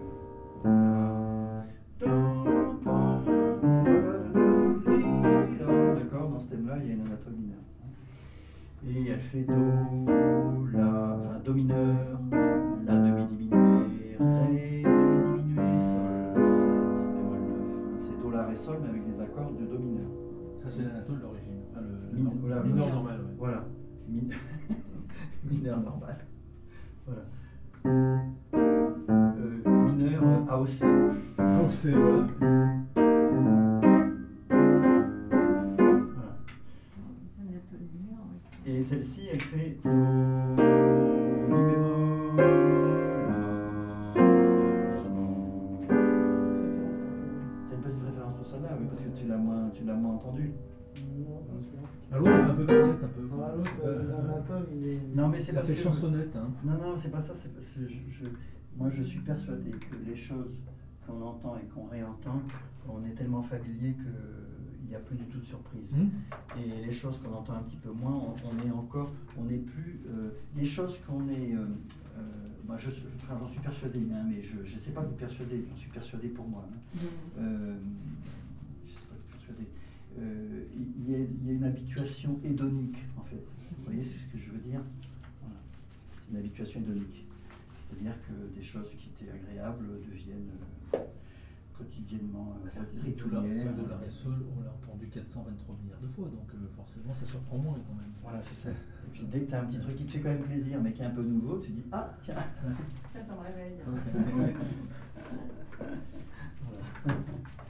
euh, Do, Do, Do, Do, d'accord, dans ce thème-là, il y a une anatole mineure. Et elle fait Do, La, enfin Do mineur, La demi diminué, Ré demi diminué, Sol sept, bémol neuf. Ça, c'est l'anatole d'origine. Enfin, le, Min- le voilà, mineur le- normal. Ouais. Voilà. Min- mineur normal. Voilà. Euh, mineur euh, A O C. Oh, c'est voilà. Voilà. C'est un atelier mineur, oui. Et celle-ci, elle fait Do, Mi bémol, La, Si. T'as une petite référence pour celle-là, oui, parce que tu l'as moins, tu l'as moins entendu. Non, pas sûr. Ah, l'autre, il fait un peu variette, un peu. Ah, l'autre, Euh, euh, l'anatole, il est. Non, mais c'est ça parce fait que- chansonnette, hein. Non, non, c'est pas ça. C'est parce que je, je- moi, je suis persuadé que les choses qu'on entend et qu'on réentend, on est tellement familier qu'il n'y a plus du tout de surprise. Hum. Et les choses qu'on entend un petit peu moins, on, on est encore, on n'est plus. Euh, les choses qu'on est. Euh, euh, moi, je, enfin, j'en suis persuadé, hein, mais je ne sais pas vous persuader. J'en suis persuadé pour moi. Hein. Euh, je sais pas vous persuader. Euh, Il y, a- il y a une habituation hédonique, en fait. Vous voyez ce que je veux dire? Voilà. C'est une habituation hédonique. C'est-à-dire que des choses qui étaient agréables deviennent euh, quotidiennement euh, Ça, ritournières. de la Ressol, on l'a entendu quatre cent vingt-trois milliards de fois, donc euh, forcément, ça surprend moins quand même. Voilà, c'est ça. Et puis dès que tu as un petit truc qui te fait quand même plaisir, mais qui est un peu nouveau, tu dis ah tiens. Ça, ça me réveille. Voilà.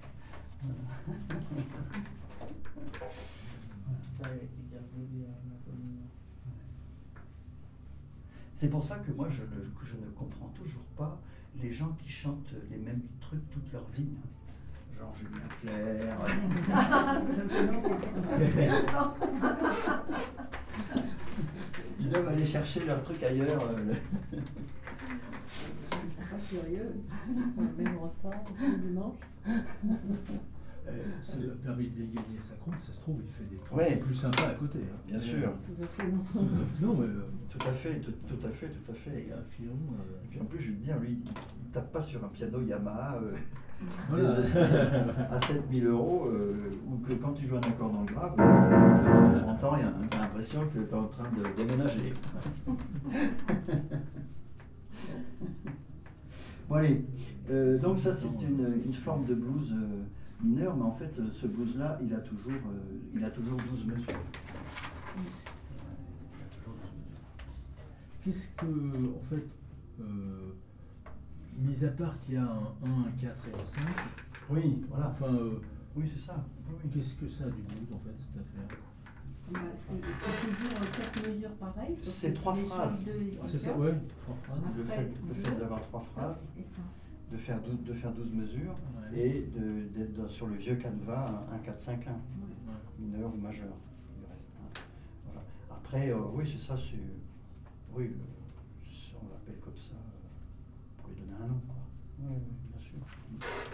Ça a été gardé, l'anatole mineur. C'est pour ça que moi je ne, que je ne comprends toujours pas les gens qui chantent les mêmes trucs toute leur vie. Hein. Genre Julien Clerc. Ils doivent aller chercher leur truc ailleurs. euh, le- C'est pas curieux. Le même repas, le dimanche. Euh, c'est le permis de bien gagner sa croûte, ça se trouve, il fait des trucs Ouais. plus sympas à côté. Hein. Bien sûr. Sous un filon. Non, mais euh, Tout à fait, tout, tout à fait, tout à fait. il y a un filon. euh, Et puis en plus, je vais te dire, lui, il tape pas sur un piano Yamaha euh, Voilà. des E C à sept mille euros, euh, ou que quand tu joues un accord dans le grave, euh, on entend, il y a- t'as l'impression que tu es en train de déménager. Bon allez, euh, donc ça c'est une, une forme de blues euh, mineur, mais en fait euh, ce blues-là, il a toujours, euh, il a toujours douze mesures. Il a toujours douze mesures. Qu'est-ce que, en fait, euh, mis à part qu'il y a un un, un quatre et un cinq, Oui, voilà. enfin, euh, Oui, c'est ça. Oui, oui. qu'est-ce que ça a du blues en fait cette affaire? Bah, c'est c'est toujours quatre mesures pareilles. sauf C'est que trois tu phrases. décharges deux et C'est ça, quatre. ouais, trois phrases. Le Après, fait, le fait deux, d'avoir trois phrases, Et ça. de faire douze, de faire douze mesures Ouais. et de- d'être dans- sur le vieux canevas un quatre cinq un, Ouais. mineur ou majeur, le reste. Hein. Voilà. Après, euh, oui, c'est ça, c'est. Oui, euh, c'est- on l'appelle comme ça euh, pour lui donner un nom, quoi. Oui, oui, bien sûr.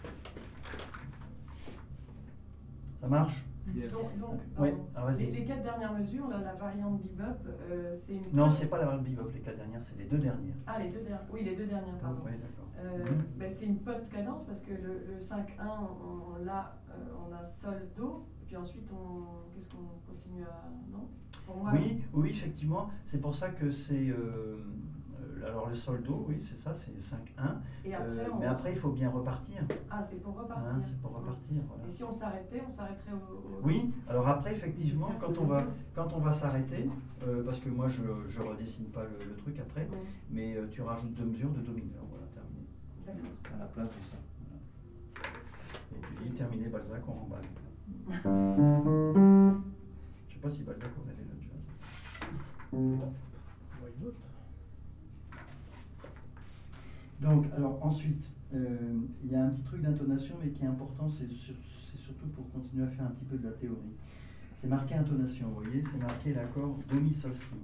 Ça marche? Yes. Donc, donc Oui, pardon. ah, vas-y. les, les quatre dernières mesures, là, la variante bebop, euh, c'est une. Non, c'est pas la variante bebop, les quatre dernières, c'est les deux dernières. Ah, les deux dernières. Oui, les deux dernières, pardon. Oui, d'accord. Euh, Mhm. ben, c'est une post-cadence parce que le, le cinq un, on, on, l'a, euh, on a sol, do, et puis ensuite, on, qu'est-ce qu'on continue à. Non Pour moi, Oui, oui, effectivement, c'est pour ça que c'est. euh, euh, alors le sol do, oui, c'est ça, c'est cinq un. Et après, Euh, on- mais après, il faut bien repartir. Ah, c'est pour repartir. Hein, c'est pour repartir. Voilà. Et si on s'arrêtait, on s'arrêterait au. au- Oui, alors après, effectivement, quand on va, quand on va s'arrêter, euh, parce que moi je ne redessine pas le, le truc après, Mm. mais euh, tu rajoutes deux mesures de do mineur, voilà, terminé. D'accord. À la place de ça. Voilà. Et tu dis terminé Balzac, on remballe. Je sais pas si Balzac aurait aimé le jazz. Why not? Donc, alors ensuite, euh, il y a un petit truc d'intonation, mais qui est important, c'est sur- c'est surtout pour continuer à faire un petit peu de la théorie. C'est marqué intonation, vous voyez, c'est marqué l'accord do mi sol si.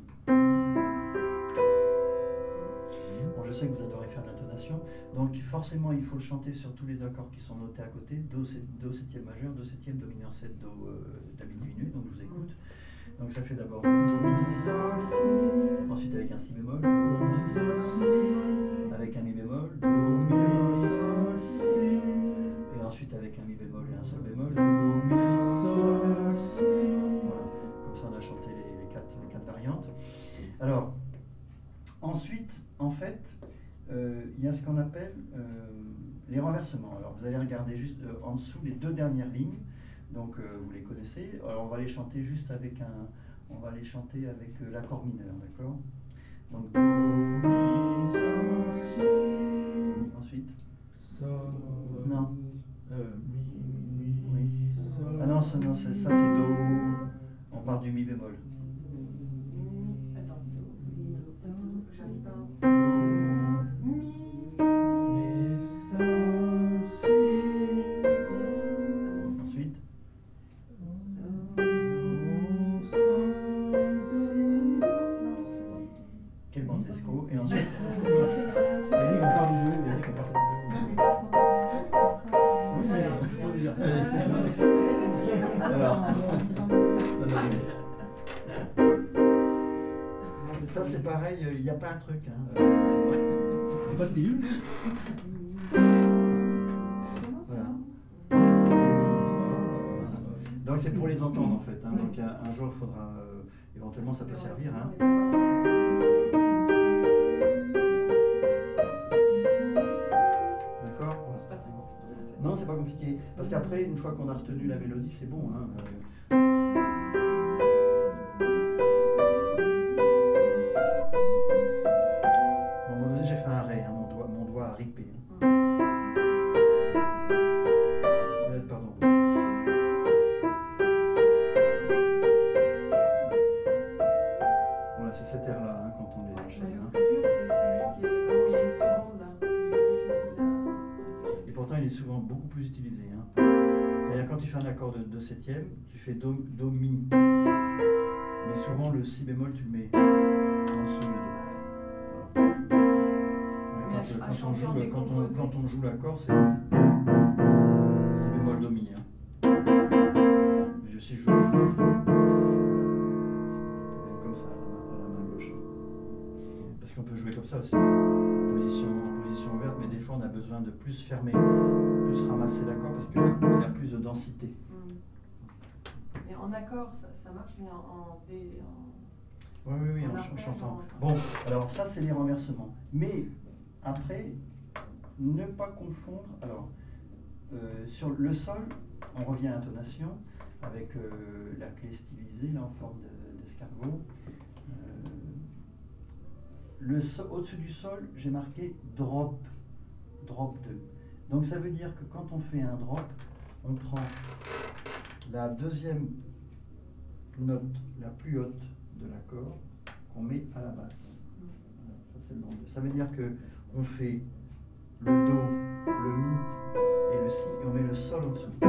Bon, je sais que vous adorez faire de l'intonation, donc forcément il faut le chanter sur tous les accords qui sont notés à côté, do, sept- do septième majeur, do septième, do mineur sept, do euh, la mi diminué, donc je vous écoute. Donc ça fait d'abord do mi sol si, ensuite avec un si bémol, do mi sol si, avec un mi bémol, do mi sol si, et ensuite avec un mi bémol et un sol bémol, do mi sol si. Voilà, comme ça on a chanté les, les, quatre, les quatre variantes. Alors, ensuite, en fait, euh, il y a ce qu'on appelle euh, les renversements. Alors, vous allez regarder juste euh, en dessous les deux dernières lignes. Donc euh, vous les connaissez. Alors on va les chanter juste avec un, on va les chanter avec euh, l'accord mineur, d'accord? Donc do, mi, sol, si. Ensuite. Sol. Non. Euh, mi, mi, Oui. sol. Ah non, ça, non, c'est- ça c'est do. On part du mi bémol. Attends, j'arrive pas. Mi. Mi, sol, si. Ensuite. Do, sol, si. Quel bandesco. Et ensuite. Il a dit qu'on parle du do, il a dit qu'on parle du do. Oui, mais je peux dire ça. Alors. Ça c'est pareil, il n'y a pas un truc. Hein. Il n'y a pas de pilule. Voilà. Donc c'est pour les entendre en fait. Hein. Donc un, un jour il faudra, euh, éventuellement ça peut servir. Hein. D'accord? C'est pas très compliqué en fait. Non, c'est pas compliqué. Parce qu'après, une fois qu'on a retenu la mélodie, c'est bon. Hein. Euh, À un moment donné, j'ai fait un ré, hein. mon, doigt, mon doigt a ripé. Hein. Euh, pardon. Voilà, c'est cet air-là hein, quand on les Ouais, enchaîne. mais le Hein. plus dur, c'est celui qui est où il y a une seconde là. Il est difficile à. Et pourtant, il est souvent beaucoup plus utilisé. Hein. C'est-à-dire quand tu fais un accord de, de septième, tu fais do, do, mi. Mais souvent, le si bémol, tu le mets en dessous le do. Mais à Ouais, ch- quand, à quand on chanter joue, en le- quand, on, décomposé. quand on joue l'accord, c'est si bémol do mi. Hein. Mais je sais jouer comme ça, à la main, à la main gauche. Parce qu'on peut jouer comme ça aussi, en position, en position ouverte, mais des fois on a besoin de plus fermer, plus ramasser l'accord parce qu'il y a plus de densité. Hmm. Mais en accord, ça, ça marche, mais en, en, dé, en... Oui, oui, oui, En en, ch- en arpège, chantant. en- Bon, alors ça c'est les renversements. Mais après, ne pas confondre. Alors, euh, sur le sol, on revient à l'intonation avec euh, la clé stylisée là en forme de- d'escargot. Euh, le so- au-dessus du sol, j'ai marqué drop, drop deux. Donc ça veut dire que quand on fait un drop, on prend la deuxième note la plus haute de l'accord qu'on met à la basse. Voilà, ça c'est le drop deux. Ça veut dire que on fait le do, le mi et le si et on met le sol en dessous.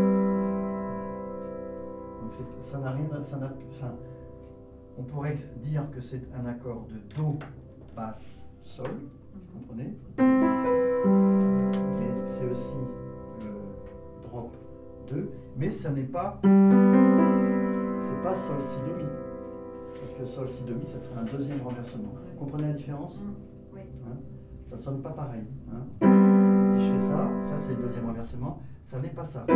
Donc c'est- ça n'a rien, à- ça n'a, enfin, on pourrait dire que c'est un accord de do, basse, sol, vous comprenez? Mais c'est aussi le drop deux, mais ça n'est pas, c'est pas sol, si, do, mi. Parce que sol, si, do, mi, ça serait un deuxième renversement. Vous comprenez la différence? Hmm. Oui. Hein, ça sonne pas pareil. Hein. Si je fais ça, ça c'est le deuxième renversement, ça n'est pas ça.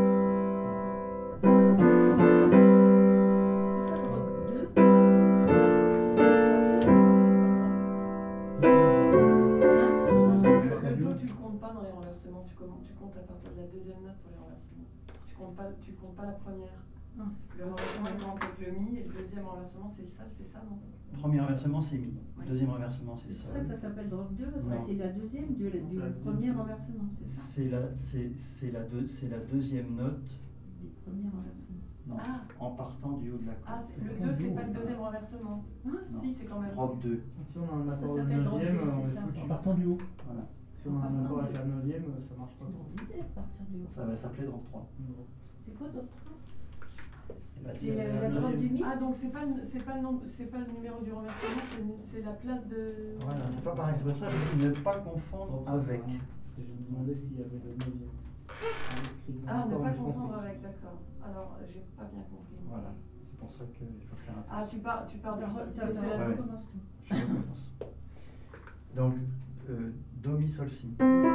Parce que le do, tu le comptes pas dans les renversements, tu, com- tu comptes à partir de la deuxième note pour les renversements. Tu comptes pas, tu comptes pas la première. Ah. Le renversement il commence avec le mi et le deuxième renversement c'est le sol, c'est ça non? Premier renversement c'est mi, Ouais. deuxième renversement c'est C'est pour ça que sol. ça s'appelle drop deux, parce que Non. c'est la deuxième du, du C'est la deuxième. premier renversement, c'est ça? C'est la, c'est, c'est la, deux- c'est la deuxième note Du premier renversement. non, Ah. en partant du haut de la Ah, corde. c'est- le deux c'est pas le deuxième renversement. Hein? Non. Si, c'est quand même. Drop deux. Si on a un Ça accord de s'appelle drop neuvième, deux, on c'est est ça. foutu. En partant du haut. Voilà. Si on a un accord avec la neuvième, ça marche pas. Drop l'idée à partir du haut. Ça va s'appeler drop trois. C'est quoi drop trois? Bah, C'est la, la la drop neuvième. du mi? Ah, donc c'est pas, le- c'est pas, le nom- c'est pas le numéro du renversement, c'est- c'est la place de. Voilà, c'est pas pareil. C'est pour ça que je dis ne pas confondre avec. Parce que je me demandais s'il y avait le neuvième. Ah, ne pas confondre avec, d'accord. Alors, j'ai pas bien compris. Voilà, c'est pour ça qu'il faut faire attention. Ah, tu pars, tu pars de. T'as- c'est- t'as- c'est t'as- la- Ouais. recommence tout. Je recommence. Donc, euh, do, mi, sol, si.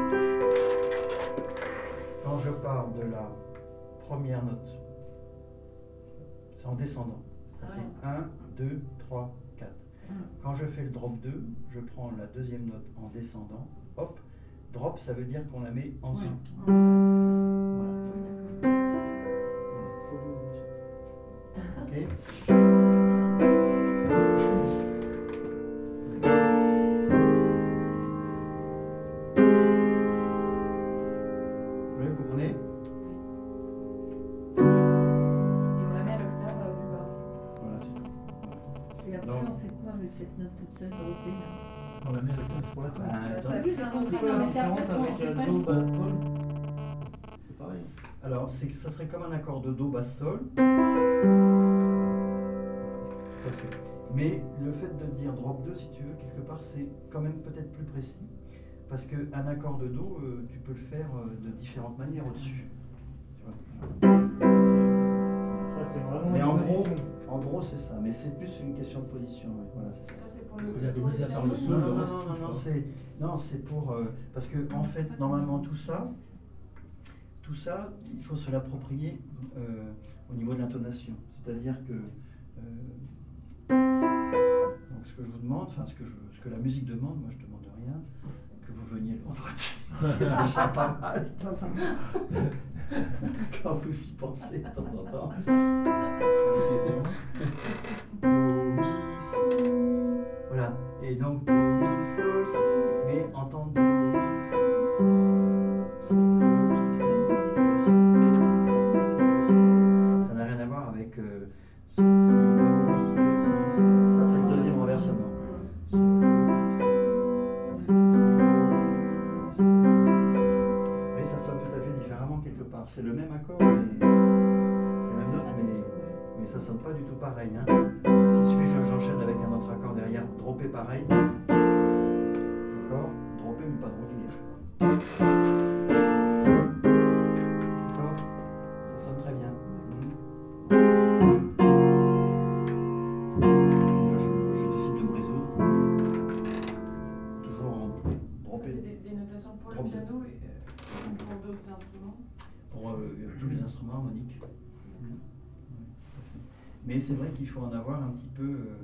Quand je pars de la première note, c'est en descendant. Ça Ah. fait un, deux, trois, quatre. Ah. Quand je fais le drop deux, je prends la deuxième note en descendant. Hop, drop, ça veut dire qu'on la met en dessous. Ouais. Voilà. Et après, Donc- on fait quoi avec cette note toute seule droppée là? On la met avec un pour la Bah, corde. attends. Ça Oui, fait un j'ai C'est autre- quoi la mais c'est après différence qu'on avec fait euh, pas Do, le Basse, son. Sol? C'est pareil. Alors, c'est que ça serait comme un accord de Do, Basse, Sol. Tout à fait. Mais le fait de dire drop deux, si tu veux, quelque part, c'est quand même peut-être plus précis. Parce qu'un accord de Do, euh, tu peux le faire euh, de différentes manières au-dessus. Tu vois. Après, c'est vraiment Mais une en gros, position. en gros, c'est ça. Mais c'est plus une question de position. Ouais. Voilà, c'est ça. Ça, c'est pour le. C'est-à-dire que pour mis à part piano. le sol, Non, le non, reste, non, non, je non, crois. c'est non, c'est pour euh, parce que en fait, normalement, tout ça, tout ça, il faut se l'approprier euh, au niveau de l'intonation. C'est-à-dire que euh, donc ce que je vous demande, enfin ce que je, ce que la musique demande, moi je demande rien, que vous veniez le vendredi. C'est déjà pas mal. De temps en temps. Quand vous y pensez de temps en temps. Question. Do, mi, si. Voilà. Et donc do, mi, sol, si. Mais entendre do, mi, si, si. Sol, mi, si, mi, sol, mi, si, mi, sol. Ça n'a rien à voir avec euh, sol, si, do, mi, do, si, si. Ça c'est le deuxième renversement. Sol, mi, si, si, si, do, si, si, si. Mais ça sonne tout à fait différemment quelque part. C'est le même accord, mais c'est la même note, mais mais ça sonne pas du tout pareil. Hein. Si suffit que j'enchaîne avec un autre accord derrière, dropper pareil. D'accord? Dropper mais pas droguer. D'accord? Ça sonne très bien. Là, je, je décide de me résoudre. Toujours en Ça, dropper c'est des, des notations pour le Drop. piano et euh, ou pour d'autres instruments. pour euh, tous les instruments harmoniques. Mais c'est vrai qu'il faut en avoir un petit peu, euh,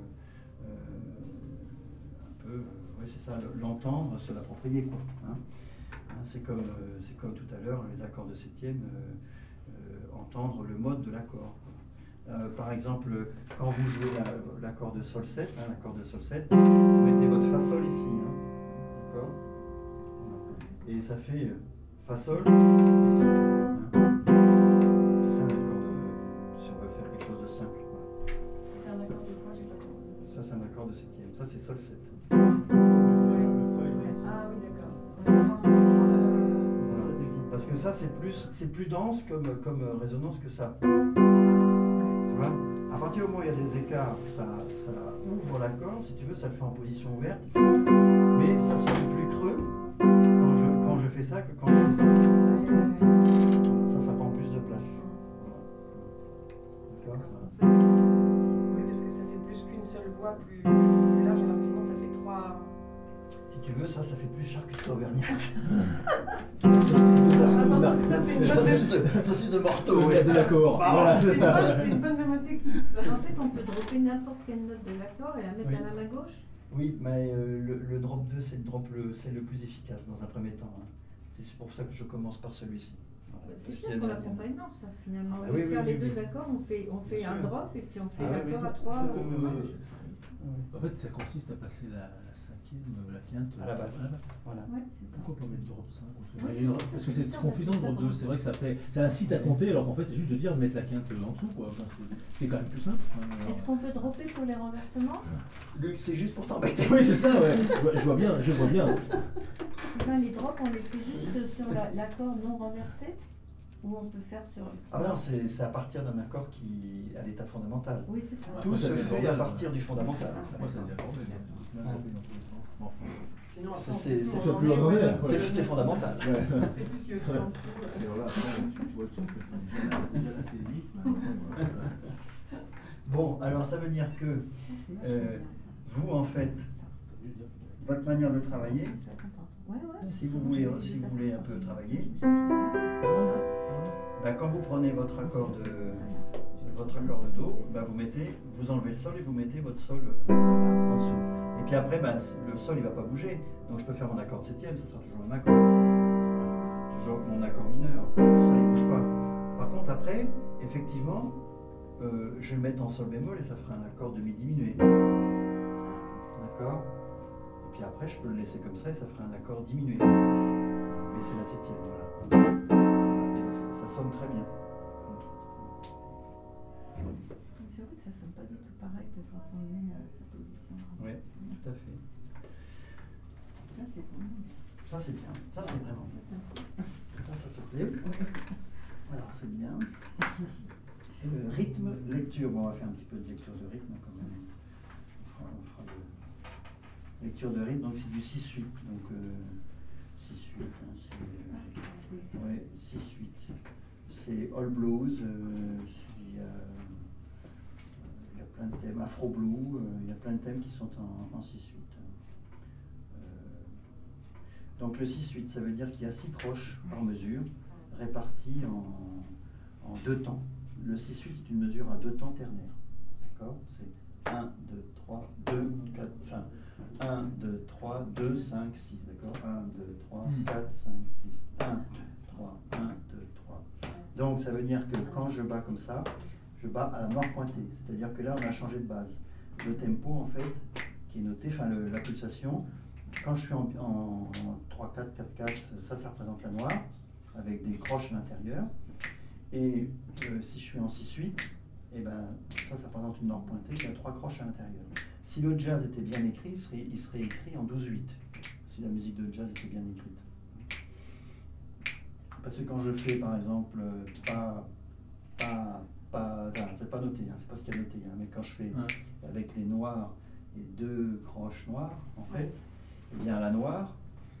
euh, un peu, euh, ouais, c'est ça, le- l'entendre, se l'approprier, quoi. Hein. Hein, c'est comme, euh, c'est comme tout à l'heure, les accords de septième, euh, euh, entendre le mode de l'accord. Euh, par exemple, quand vous jouez la- l'accord de sol sept, hein, l'accord de sol sept, vous mettez votre fa sol ici, hein, d'accord? Voilà. Et ça fait euh, fa sol ici. Hein. C'est ça l'accord de, si on veut faire quelque chose de simple. Voilà. C'est un accord de quoi? J'ai pas compris. Ça c'est un accord de septième. Ça c'est sol sept. Le fa, il est- Ah oui, d'accord. Voilà. Ça, c'est que je- Parce que ça c'est plus, c'est plus dense comme, comme euh, résonance que ça. Tu vois? À partir du moment où il y a des écarts, ça, ça ouvre l'accord, si tu veux, ça le fait en position ouverte. Mais ça sonne plus creux quand je, quand je fais ça que quand je fais ça. Ça, ça prend plus de place. Voilà. D'accord? Oui, parce que ça fait plus qu'une seule voix plus, plus large, alors que sinon ça fait trois. Si tu veux, ça, ça fait plus charcuterie auvergnate. C'est la saucisse de Ah, Marteau, ça, Marc. ça, c'est une C'est bonne- Saucisse de, saucisse de Morteau. le gars de l'accord. Bah, Voilà, C'est c'est une ça. bonne- c'est une bonne mémotechnique, ça. En fait, on peut dropper n'importe quelle note de l'accord et la mettre Oui. à la main gauche. Oui, mais euh, le, le drop deux, c'est le, drop le, c'est le plus efficace dans un premier temps. Hein. C'est pour ça que je commence par celui-ci. Voilà, C'est parce qu'il y bien a pour des- l'accompagnement, ça, finalement. Ah Au lieu oui, de oui, faire oui, les deux oui. accords, on fait, on fait Bien un sûr. drop et puis on fait Ah oui, l'accord oui. à trois. C'est comme, au- euh, En fait, ça consiste à passer la, la cinquième, euh, la quinte. À la basse. Voilà. Voilà. Ouais, c'est ça. Pourquoi pas mettre drop cinq ou truc Ouais, Et c'est non, vrai, ça parce que fait c'est ça, confusant ça le drop fait deux, ça. c'est vrai que ça fait, ça incite à compter alors qu'en fait c'est juste de dire de mettre la quinte en dessous quoi. Enfin, c'est- c'est quand même plus simple. hein. Est-ce qu'on peut dropper sur les renversements? Luc, c'est juste pour t'embêter. Oui c'est ça ouais, je vois, je vois bien, je vois bien. Sylvain, les drops, on les fait juste sur la- l'accord non renversé? Ou on peut faire sur. Ah non, c'est c'est à partir d'un accord qui est à l'état fondamental. Oui, c'est ça. Après, Tout ça se devient fait à bordel. partir du fondamental. Moi ça devient bordel, hein. C'est même Ouais. dropper dans tous les sens. Bon, enfin, Sinon, après, Ça, on c'est- sait c'est plus où on plus en est, renommé, ouais. là. C'est c'est fondamental. ouais. C'est plus ce qu'il y a en dessous. Et voilà, après, tu vois le son, tu te dis, là, là, c'est limite. Voilà. Bon, alors ça veut dire que C'est vachement Euh, bien, ça. vous, en fait, votre manière de travailler, Je suis très contente. Ouais, ouais, si vous c'est voulez, bon, si j'ai vous des voulez un accords. peu travailler, Je note. bah, quand vous prenez votre accord de, votre accord de Do, bah, vous mettez, vous enlevez le sol et vous mettez votre sol euh, en dessous. Et puis après, bah, c- le sol il va pas bouger, donc je peux faire mon accord de septième, ça sera toujours le même accord. Toujours mon accord mineur, le sol il bouge pas. Par contre après, effectivement, euh, je vais le mettre en sol bémol et ça fera un accord de mi diminué. D'accord? Et puis après, je peux le laisser comme ça et ça fera un accord diminué. Mais c'est la septième, voilà. Et ça, ça- ça sonne très bien. c'est vrai que ça sonne pas du tout pareil que quand on le met à sa position. Oui, tout à fait. Ça, c'est bon. Ça, c'est bien. Ça, c'est vraiment Ça, bien. c'est un Ça, ça te plaît? Alors, c'est bien. Euh, rythme, lecture. Bon, on va faire un petit peu de lecture de rythme quand même. On fera, on fera de lecture de rythme. Donc, c'est du six huit. Donc, euh, six huit. Hein, c'est euh, ouais, six huit. C'est All Blues. Euh, il y a, il y a plein de thèmes. Afro Blue. Euh, il y a plein de thèmes qui sont en, en six huit. Donc le six huit, ça veut dire qu'il y a six croches par mesure, réparties en, en deux temps. Le six huit est une mesure à deux temps ternaires. D'accord? C'est un, deux, trois, deux, quatre, enfin un, deux, trois, deux, cinq, six. D'accord? un, deux, trois, quatre, cinq, six. un, deux, trois, un, deux, trois. Donc ça veut dire que quand je bats comme ça, je bats à la noire pointée. C'est-à-dire que là, on a changé de base. Le tempo, en fait, qui est noté, enfin le, la pulsation, quand je suis en, en, en trois quatre, quatre quatre, ça, ça représente la noire, avec des croches à l'intérieur. Et euh, si je suis en six huit, et ben, ça, ça représente une noire pointée qui a trois croches à l'intérieur. Si le jazz était bien écrit, il serait, il serait écrit en douze huit, si la musique de jazz était bien écrite. Parce que quand je fais, par exemple, pas, pas, pas, enfin, c'est pas noté, hein, c'est pas ce qu'il y a noté, hein, mais quand je fais avec les noirs et deux croches noires, en fait, eh bien, la noire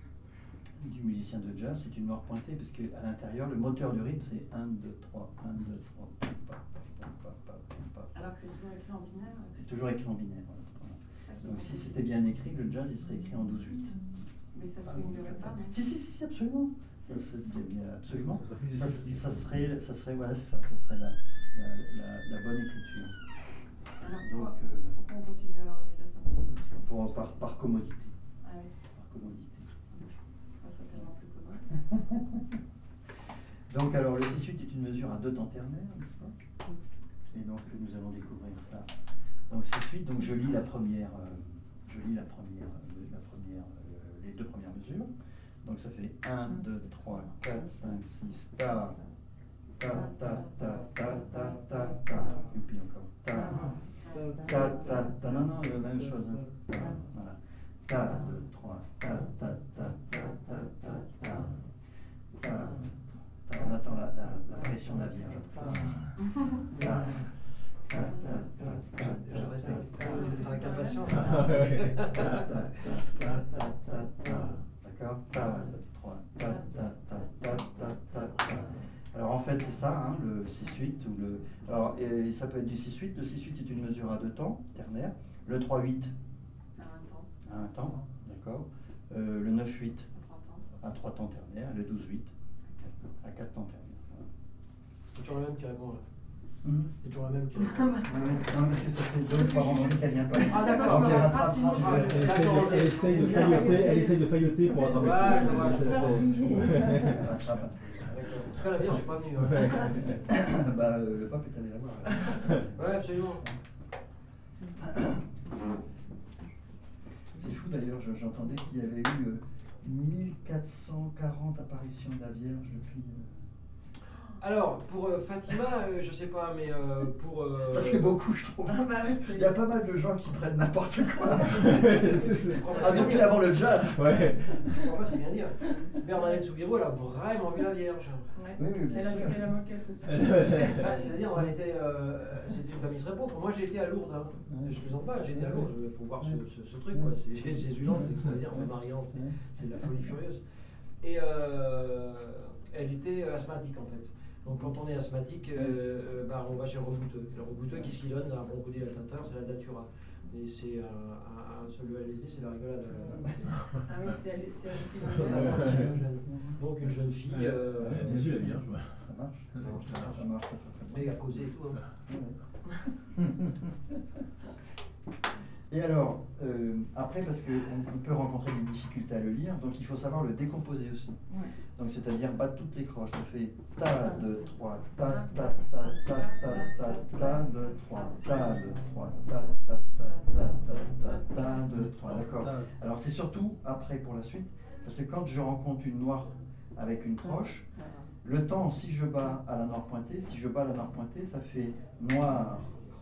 du musicien de jazz, c'est une noire pointée, parce qu'à l'intérieur, le moteur du rythme, c'est un, deux, trois, un, deux, trois, pa, pa, pa, pa, pa, pa. Alors que c'est toujours écrit en binaire. C'est toujours écrit en binaire. Voilà. Voilà. Donc si c'était bien écrit, le jazz, il serait écrit en douze huit. Mais ça se swingerait pas, non? Si, si, si, absolument. Ça, c'est bien, bien, absolument. Ça, ça serait plus Ça, effectif. ça serait, ça serait, voilà, ça, ça serait la, la, la, la bonne écriture. Alors Donc, pourquoi, euh, pourquoi on continue alors à l'écrire comme ça? pour, par, par commodité. Ah oui, Par commodité. ça c'est tellement plus commode. Donc alors le six huit est une mesure à deux temps ternaires, n'est-ce pas? Et donc nous allons découvrir ça. Donc six huit, donc je lis la première, euh, je lis la première, euh, la première, euh, les deux premières mesures. Donc ça fait un, deux, trois, quatre, cinq, six, ta, ta, ta, ta, ta, ta, ta, ta, et puis encore, ta, ta, ta, ta, non, non, la même chose, hein. Ta, voilà, ta, deux, trois, ta, ta, ta, ta, ta, ta, ta, ta. On attend la, la, la pression de la Vierge. Ta, ta, ta, ta, ta, Je reste avec, avec impatience. ta, ta, ta, ta, ta, ta. D'accord? Ta, deux, trois, ta, ta, ta, ta, ta, ta, ta. Alors en fait c'est ça, hein, le six huit ou le. Alors et ça peut être du six huit. Le six huit est une mesure à deux temps ternaire. Le trois huit À un temps, à un temps, d'accord. Euh, le neuf huit à trois temps. à trois temps ternaires. Le douze huit à quatre temps ternaires. Voilà. C'est toujours la même qui répond là. Mhm. C'est toujours la même qui répond. Ouais, non, parce que ça fait deux fois vendredi qu'elle vient pas. Ah, d'accord, Alors, je si me elle rattrape, rattrape, sinon si je tu veux. vais- Elle essaye, de, elle essaye de failloter, elle essaye de failloter pour attraper. Ouais, ça. ouais, C'est- ouais. c'est- Elle rattrape. D'accord. En tout cas, la bière, je suis pas venu. Hein. Bah, euh, le pape est allé la voir. Ouais, absolument. C'est fou d'ailleurs, je- j'entendais qu'il y avait eu euh, mille quatre cent quarante apparitions de la Vierge depuis. euh, Alors, pour euh, Fatima, euh, je sais pas, mais euh, pour. Euh, Ça fait beaucoup, je trouve. Ah bah ouais, c'est- Il y a pas mal de gens qui prennent n'importe quoi. C'est- c'est- Ah, depuis avant le jazz. Ouais. Je comprends pas, c'est bien dire. Bernadette Soubirous, elle a vraiment vu la Vierge. Ouais. Oui, oui, bien Elle a sûr. fait la moquette aussi. Ah, c'est-à-dire, on était, euh, c'était une famille très pauvre. Moi, j'ai été à Lourdes. Hein. Je plaisante pas, j'ai été à Lourdes. Il faut voir ce, ce, ce truc, quoi. C'est Jésuland, c'est extraordinaire. Enfin, Marie-Anne, c'est- c'est de la folie furieuse. Et euh, elle était asthmatique, en fait. Donc, quand on est asthmatique, euh, bah, on va chez le rebouteux. Le rebouteux, qu'est-ce qu'il donne? Un bronchodilateur, c'est la datura. Et c'est un, un, celui à L S D, c'est la rigolade. Ah oui, c'est elle- c'est aussi Totalement le hallucinogène. Donc, une jeune fille. Euh, Elle a bien vu la Vierge, ouais. Ça marche. Ça marche, ça marche. Ça marche très, très, très mais bien. à causer et tout. Hein. Et alors, euh, après, parce qu'on on peut rencontrer des difficultés à le lire, donc il faut savoir le décomposer aussi. Ouais. Donc c'est-à-dire battre toutes les croches. Ça fait ta, deux, trois, ta, ta, ta, ta, ta, ta, ta, deux, trois, ta, deux, trois, ta, ta, ta, ta, ta, ta, ta, deux, trois. D'accord. Alors c'est surtout après pour la suite, parce que quand je rencontre une noire avec une croche, le temps, si je bats à la noire pointée, si je bats à la noire pointée, ça fait noir,